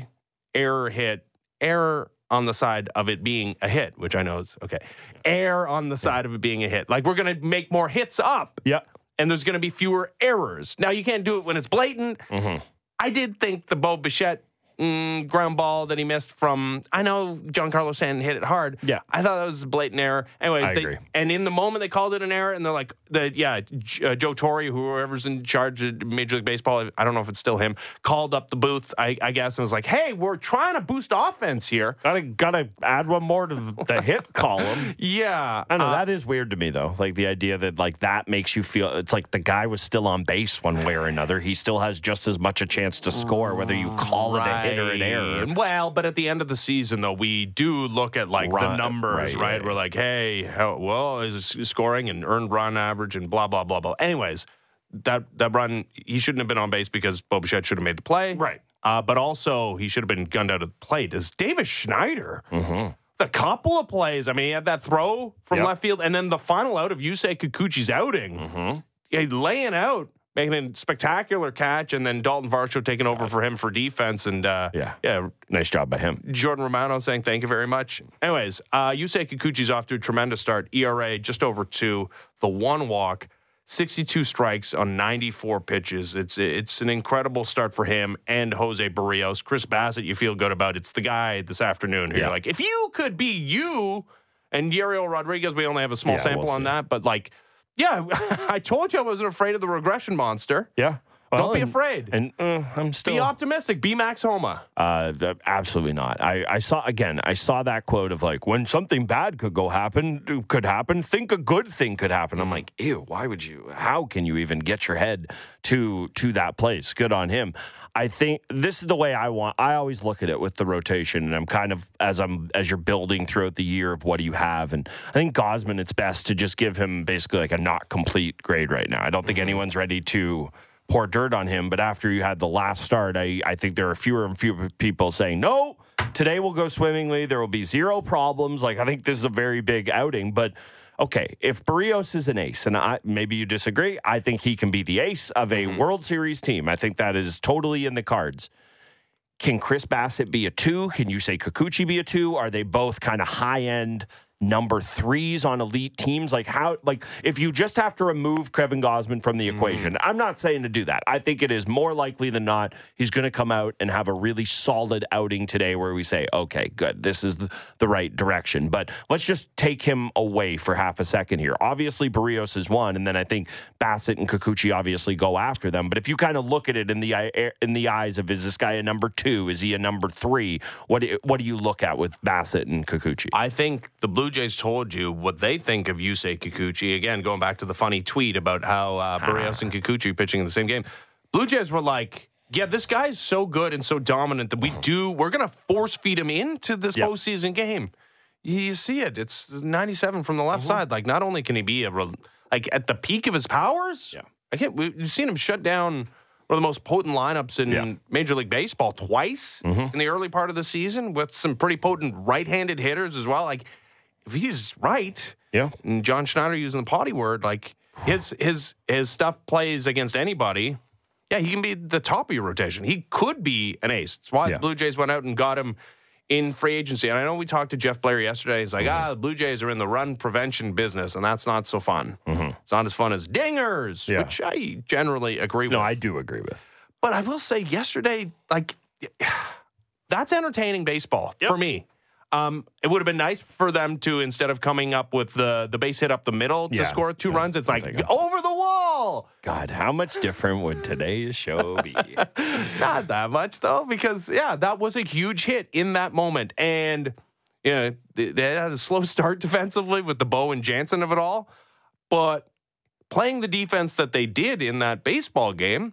error on the side of it being a hit, which I know is okay. Error on the side of it being a hit. Like, we're going to make more hits up. Yeah. And there's going to be fewer errors. Now, you can't do it when it's blatant. Mm-hmm. I did think the Bo Bichette ground ball that he missed from, I know Giancarlo Stanton hit it hard. Yeah. I thought that was a blatant error. Anyways, I agree. And in the moment they called it an error, and they're like, Joe Torre, whoever's in charge of Major League Baseball, I don't know if it's still him, called up the booth, I guess, and was like, hey, we're trying to boost offense here. Gotta add one more to the hit column. Yeah. I know, that is weird to me, though. Like, the idea that, like, that makes you feel, it's like the guy was still on base one way or another. He still has just as much a chance to score, whether you call it a hit or an error. Well, but at the end of the season, though, we do look at like the numbers, right? We're like, hey, is scoring and earned run average and blah, blah, blah, blah. Anyways, that run, he shouldn't have been on base because Bo Bichette should have made the play. Right. But also, he should have been gunned out of the plate. Is Davis Schneider, the couple of plays, I mean, he had that throw from left field, and then the final out of Yusei Kikuchi's outing, laying out, making a spectacular catch, and then Dalton Varsho taking over for him for defense. And nice job by him. Jordan Romano saying thank you very much. Anyways, Yusei Kikuchi's off to a tremendous start. ERA just over 2, the 1 walk, 62 strikes on 94 pitches. It's an incredible start for him and Jose Barrios. Chris Bassett, you feel good about. It's the guy this afternoon who you're like, if you could be you, and Yariel Rodriguez, we only have a small sample on that, but like, yeah, I told you I wasn't afraid of the regression monster. Yeah. Well, don't be afraid. And I'm still... Be optimistic. Be Max Homa. Absolutely not. I saw that quote of like, when something bad could happen, think a good thing could happen. I'm like, ew, why would you? How can you even get your head to that place? Good on him. I think this is the way I always look at it with the rotation, and I'm kind of, as you're building throughout the year of what do you have, and I think Gausman, it's best to just give him basically like a not complete grade right now. I don't think anyone's ready to pour dirt on him, but after you had the last start, I think there are fewer and fewer people saying, no, today will go swimmingly, there will be zero problems. Like, I think this is a very big outing, but okay, if Barrios is an ace, and maybe you disagree, I think he can be the ace of a World Series team. I think that is totally in the cards. Can Chris Bassett be a 2? Can Yusei Kikuchi be a 2? Are they both kind of high-end number 3s on elite teams? Like, how, like, if you just have to remove Kevin Gausman from the equation, I'm not saying to do that. I think it is more likely than not he's going to come out and have a really solid outing today where we say, okay, good, this is the right direction. But let's just take him away for half a second here. Obviously, Barrios is one, and then I think Bassett and Kikuchi obviously go after them. But if you kind of look at it in the eyes of, is this guy a number 2? Is he a number 3? What do you look at with Bassett and Kikuchi? I think the Blue Jays told you what they think of Yusei Kikuchi. Again, going back to the funny tweet about how Barrios and Kikuchi pitching in the same game. Blue Jays were like, yeah, this guy's so good and so dominant that we're going to force feed him into this postseason game. You see it. It's 97 from the left side. Like, not only can he be at the peak of his powers, we've seen him shut down one of the most potent lineups in Major League Baseball twice in the early part of the season with some pretty potent right-handed hitters as well. Like, if he's right, and John Schneider using the potty word, like his stuff plays against anybody, he can be the top of your rotation. He could be an ace. That's why the Blue Jays went out and got him in free agency. And I know we talked to Jeff Blair yesterday. He's like, the Blue Jays are in the run prevention business, and that's not so fun. It's not as fun as dingers, which I generally agree with. No, I do agree with. But I will say yesterday, like, that's entertaining baseball for me. It would have been nice for them to, instead of coming up with the base hit up the middle to score 2 runs, it's like over the wall. all. God, how much different would today's show be? Not that much, though, because, that was a huge hit in that moment. And, they had a slow start defensively with the Bo and Jansen of it all. But playing the defense that they did in that baseball game,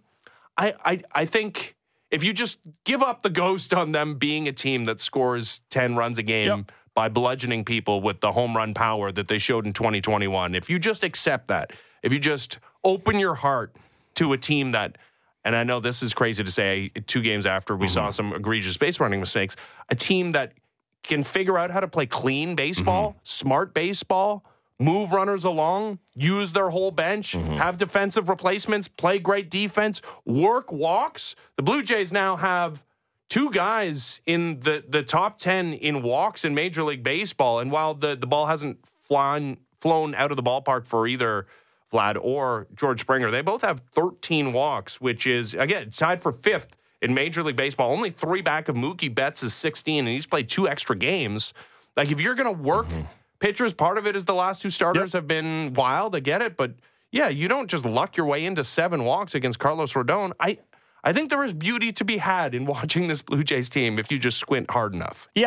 I think if you just give up the ghost on them being a team that scores 10 runs a game by bludgeoning people with the home run power that they showed in 2021, if you just accept that, if you just open your heart to a team that, and I know this is crazy to say 2 games after we saw some egregious base running mistakes, a team that can figure out how to play clean baseball, smart baseball, move runners along, use their whole bench, have defensive replacements, play great defense, work walks. The Blue Jays now have 2 guys in the top 10 in walks in Major League Baseball. And while the ball hasn't flown out of the ballpark for either Vlad or George Springer, they both have 13 walks, which is, again, tied for 5th in Major League Baseball. Only 3 back of Mookie Betts is 16, and he's played 2 extra games. Like, if you're going to work pitchers, part of it is the last 2 starters have been wild. I get it. But, you don't just luck your way into 7 walks against Carlos Rodon. I think there is beauty to be had in watching this Blue Jays team if you just squint hard enough. Yeah,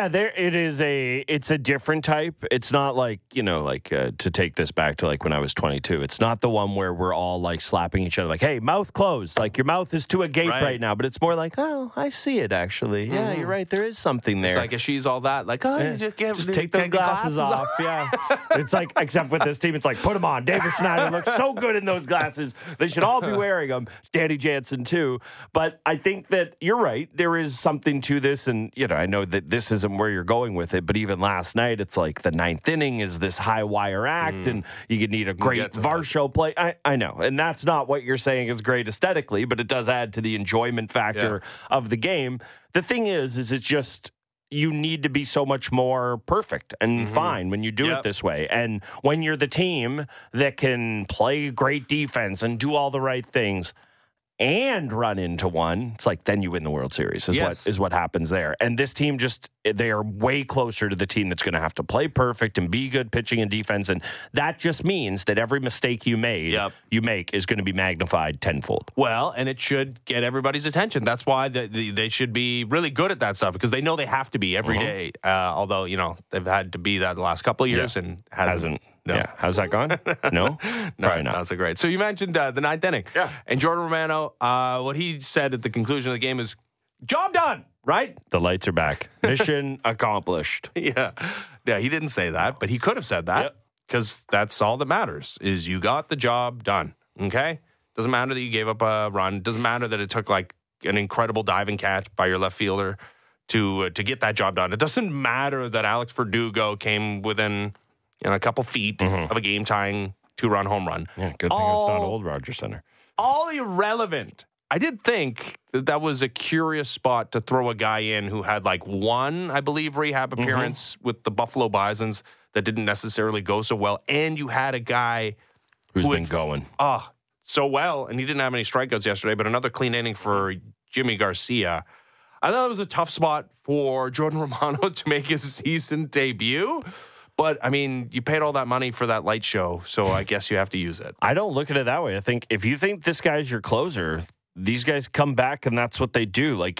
it's a different type. It's not like, to take this back to like when I was 22. It's not the one where we're all like slapping each other like, hey, mouth closed. Like your mouth is to a gape right now. But it's more like, oh, I see it actually. Yeah, you're right. There is something there. It's like a she's all that. Like, oh, you just take those glasses off. Yeah. It's like, except with this team, it's like, put them on. David Schneider looks so good in those glasses. They should all be wearing them. Danny Jansen too. But I think that you're right. There is something to this. And, I know that this isn't where you're going with it. But even last night, it's like the 9th inning is this high wire act. And you could need a great Varsho play. I know. And that's not what you're saying is great aesthetically. But it does add to the enjoyment factor of the game. The thing is it's just you need to be so much more perfect and fine when you do it this way. And when you're the team that can play great defense and do all the right things and run into one, it's like then you win the World Series is what happens there. And this team they are way closer to the team that's going to have to play perfect and be good pitching and defense. And that just means that every mistake you make is going to be magnified tenfold. Well, and it should get everybody's attention. That's why they should be really good at that stuff because they know they have to be every day. Although, they've had to be that the last couple of years and hasn't. No. Yeah. How's that gone? No? Probably not. That's great. So you mentioned the 9th inning. Yeah. And Jordan Romano, what he said at the conclusion of the game is, job done, right? The lights are back. Mission accomplished. Yeah. Yeah, he didn't say that, but he could have said that because that's all that matters is you got the job done, okay? Doesn't matter that you gave up a run. Doesn't matter that it took like an incredible diving catch by your left fielder to get that job done. It doesn't matter that Alex Verdugo came within a couple feet of a game-tying 2-run home run. Yeah, good thing it's not old Rogers Center. All irrelevant. I did think that was a curious spot to throw a guy in who had like one, I believe, rehab appearance with the Buffalo Bisons that didn't necessarily go so well. And you had a guy who's been going so well, and he didn't have any strikeouts yesterday, but another clean inning for Jimmy Garcia. I thought it was a tough spot for Jordan Romano to make his season debut. But, I mean, you paid all that money for that light show, so I guess you have to use it. I don't look at it that way. I think if you think this guy's your closer, these guys come back and that's what they do. Like,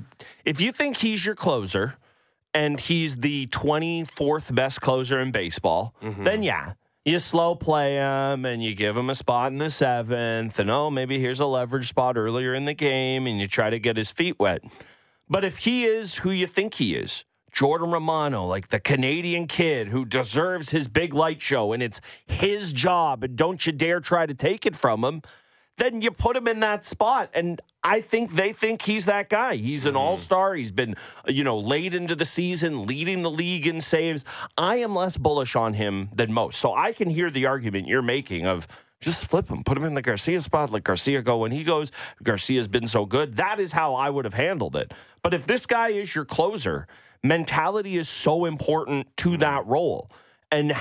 if you think he's your closer and he's the 24th best closer in baseball, then you slow play him and you give him a spot in the 7th and, maybe here's a leverage spot earlier in the game and you try to get his feet wet. But if he is who you think he is, Jordan Romano, like the Canadian kid who deserves his big light show and it's his job and don't you dare try to take it from him, then you put him in that spot. And I think they think he's that guy. He's an all-star. He's been, late into the season, leading the league in saves. I am less bullish on him than most. So I can hear the argument you're making of just flip him, put him in the Garcia spot, let Garcia go when he goes. Garcia's been so good. That is how I would have handled it. But if this guy is your closer, mentality is so important to that role. And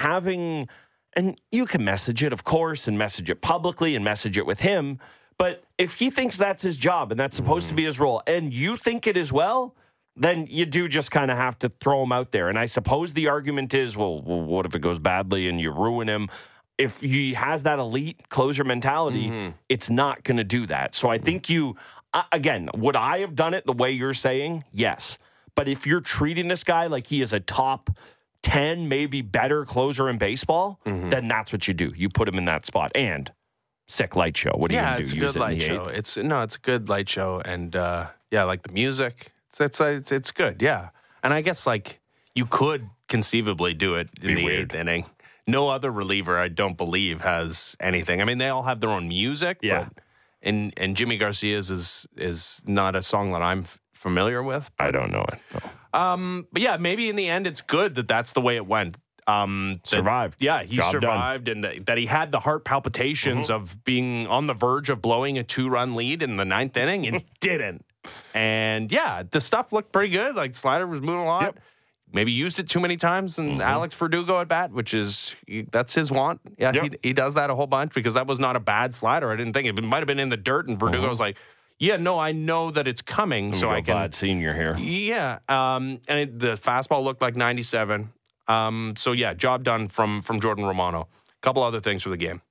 you can message it, of course, and message it publicly and message it with him. But if he thinks that's his job and that's supposed to be his role, and you think it as well, then you do just kind of have to throw him out there. And I suppose the argument is, well, what if it goes badly and you ruin him? if he has that elite closer mentality, it's not going to do that. So I think again, would I have done it the way you're saying? Yes. But if you're treating this guy like he is a top 10, maybe better closer in baseball, then that's what you do. You put him in that spot. And sick light show. What do you do? It's a good light show. It's a good light show. And like the music. It's good. Yeah. And I guess like you could conceively do it in the 8th inning. No other reliever, I don't believe, has anything. I mean, they all have their own music. Yeah. But, and Jimmy Garcia's is not a song that I'm familiar with. I don't know it. No. But yeah, maybe in the end it's good that that's the way it went. Survived. He Job survived, done. and that he had the heart palpitations of being on the verge of blowing a 2-run lead in the 9th inning and didn't. And yeah, the stuff looked pretty good. Like slider was moving a lot. Yep. Maybe used it too many times, and Alex Verdugo at bat, that's his want. Yeah, he does that a whole bunch because that was not a bad slider. I didn't think it might have been in the dirt, and Verdugo's like, yeah, no, I know that it's coming, so I can. Vlad Senior here. Yeah, the fastball looked like 97. So yeah, job done from Jordan Romano. A couple other things for the game.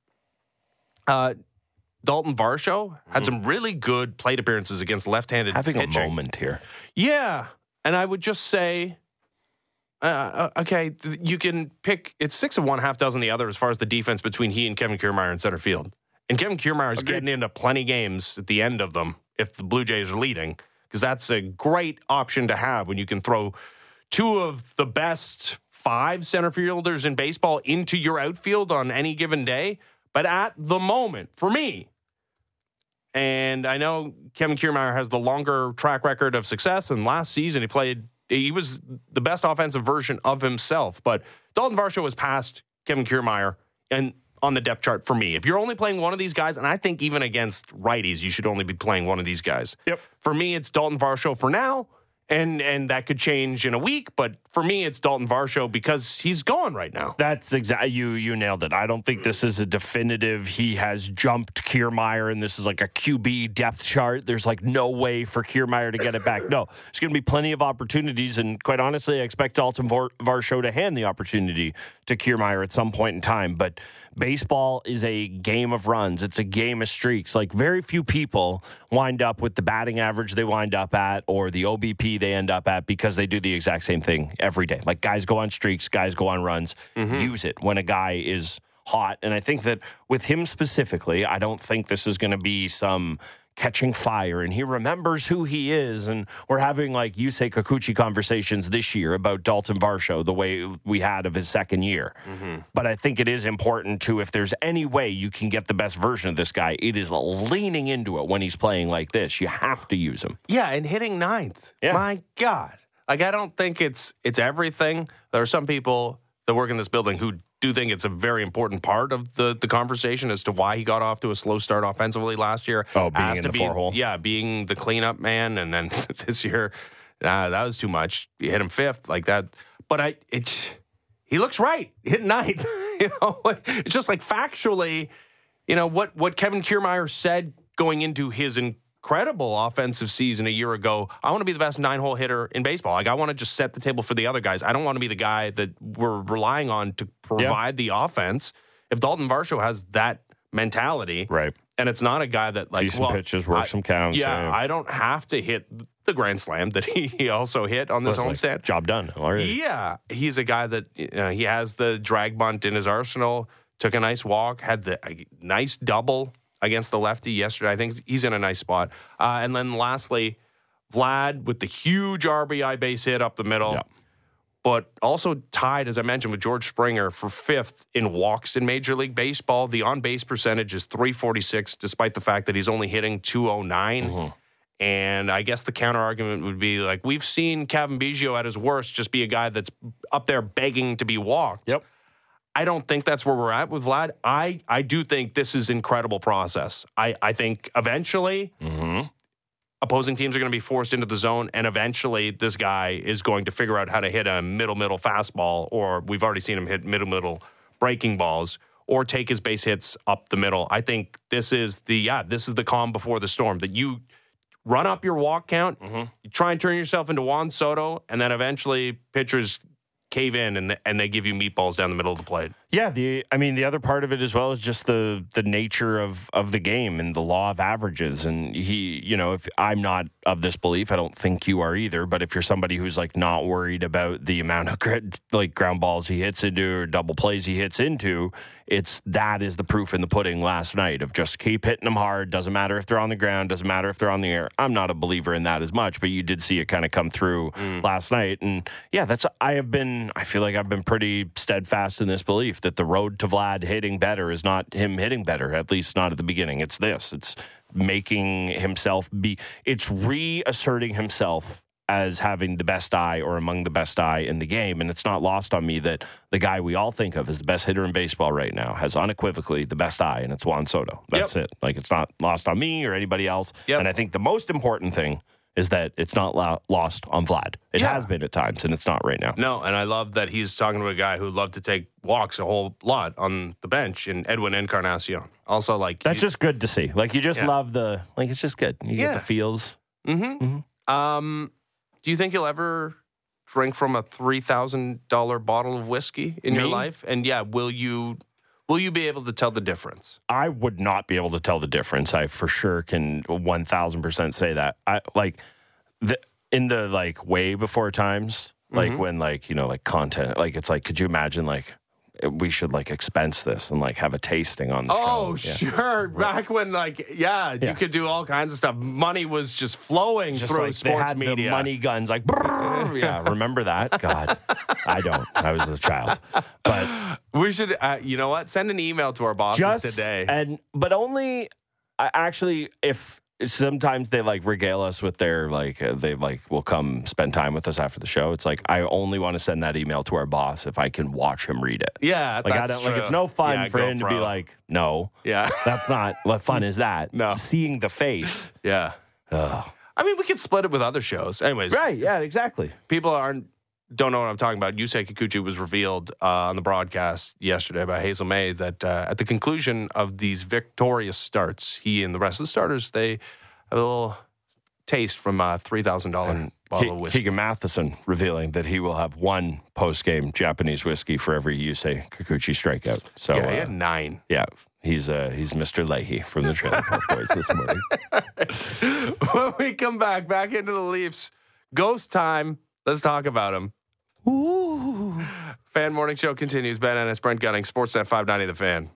Dalton Varsho had some really good plate appearances against left-handed Having pitching. a moment here. Yeah, and I would just say, okay, you can pick. It's 6 of one, half dozen the other as far as the defense between he and Kevin Kiermaier in center field. And Kevin Kiermaier is getting into plenty games at the end of them if the Blue Jays are leading, because that's a great option to have when you can throw two of the best 5 center fielders in baseball into your outfield on any given day. But at the moment, for me, and I know Kevin Kiermaier has the longer track record of success, and last season he was the best offensive version of himself. But Dalton Varsho was past Kevin Kiermaier and on the depth chart for me. If you're only playing one of these guys, and I think even against righties, you should only be playing one of these guys. Yep. For me, it's Dalton Varsho for now. And that could change in a week, but for me, it's Dalton Varsho because he's gone right now. That's exactly, you nailed it. I don't think this is a definitive, he has jumped Kiermaier and this is like a QB depth chart. There's like no way for Kiermaier to get it back. No, there's going to be plenty of opportunities, and quite honestly, I expect Dalton Varsho to hand the opportunity to Kiermaier at some point in time, but baseball is a game of runs. It's a game of streaks. Like, very few people wind up with the batting average they wind up at or the OBP they end up at because they do the exact same thing every day. Like, guys go on streaks, guys go on runs. Use it when a guy is hot. And I think that with him specifically, I don't think this is going to be some catching fire, and he remembers who he is, and we're having like Yusei Kikuchi conversations this year about Dalton Varsho the way we had of his second year. But I think it is important to, if there's any way you can get the best version of this guy, it is leaning into it when he's playing like this. You have to use him. Yeah, and hitting 9th. Yeah. My God. Like, I don't think it's everything. There are some people that work in this building who do think it's a very important part of the conversation as to why he got off to a slow start offensively last year. Oh, being in the 4-hole. Yeah, being the cleanup man. And then this year, that was too much. You hit him 5th like that. But he looks right. Hit 9th. It's just like factually, what Kevin Kiermaier said going into his incredible offensive season a year ago. I want to be the best 9-hole hitter in baseball. Like, I want to just set the table for the other guys. I don't want to be the guy that we're relying on to provide the offense. If Dalton Varsho has that mentality, right, and it's not a guy that like see some pitches, work some counts. Yeah, I don't have to hit the grand slam that he also hit on this homestand. Like, job done already. Yeah, he's a guy that he has the drag bunt in his arsenal. Took a nice walk, had the nice double against the lefty yesterday. I think he's in a nice spot. And then lastly, Vlad with the huge RBI base hit up the middle, but also tied, as I mentioned, with George Springer for 5th in walks in Major League Baseball. The on-base percentage is .346, despite the fact that he's only hitting .209. And I guess the counter-argument would be, like, we've seen Kevin Biggio at his worst just be a guy that's up there begging to be walked. Yep. I don't think that's where we're at with Vlad. I do think this is an incredible process. I think eventually opposing teams are going to be forced into the zone, and eventually this guy is going to figure out how to hit a middle fastball, or we've already seen him hit middle breaking balls, or take his base hits up the middle. I think this is the calm before the storm, that you run up your walk count, you try and turn yourself into Juan Soto, and then eventually pitchers cave in and they give you meatballs down the middle of the plate. Yeah, the other part of it as well is just the nature of the game and the law of averages. And he, if I'm not of this belief, I don't think you are either. But if you're somebody who's like not worried about the amount of ground balls he hits into or double plays he hits into, that is the proof in the pudding last night of just keep hitting them hard. Doesn't matter if they're on the ground, doesn't matter if they're on the air. I'm not a believer in that as much, but you did see it kind of come through last night. And yeah, I feel like I've been pretty steadfast in this belief that the road to Vlad hitting better is not him hitting better, at least not at the beginning. It's making himself it's reasserting himself as having the best eye or among the best eye in the game. And it's not lost on me that the guy we all think of as the best hitter in baseball right now has unequivocally the best eye, and it's Juan Soto. That's it. Like, it's not lost on me or anybody else. And I think the most important thing is that it's not lost on Vlad. It has been at times, and it's not right now. No, and I love that he's talking to a guy who loved to take walks a whole lot on the bench, in Edwin Encarnacion. Also, like... That's just good to see. Like, you just love it's just good. You get the feels. Mm-hmm. Do you think you'll ever drink from a $3,000 bottle of whiskey in your life? And will you be able to tell the difference? I would not be able to tell the difference. I for sure can 1,000% say that. In the way before times, when content, it's like, could you imagine we should expense this and have a tasting on the show? Oh, sure. Back when you could do all kinds of stuff. Money was just flowing through sports they had media. The money guns remember that? God, I don't. I was a child. But we should, you know what? Send an email to our bosses today. But only if sometimes they regale us with their they will come spend time with us after the show. It's I only want to send that email to our boss if I can watch him read it. Yeah, that's true. It's no fun for him to be no. Yeah, that's not what fun is that. No, seeing the face. Yeah. I mean, we could split it with other shows. Anyways, right? Yeah, exactly. People don't know what I'm talking about. Yusei Kikuchi was revealed on the broadcast yesterday by Hazel May that at the conclusion of these victorious starts, he and the rest of the starters, they have a little taste from a $3,000 bottle of whiskey. Keegan Matheson revealing that he will have one post-game Japanese whiskey for every Yusei Kikuchi strikeout. So he had 9. Yeah. He's Mr. Leahy from the Trailer Park Boys this morning. When we come back into the Leafs, ghost time. Let's talk about him. Ooh. Fan Morning Show continues. Ben Ennis, Brent Gunning, Sportsnet 590 The Fan.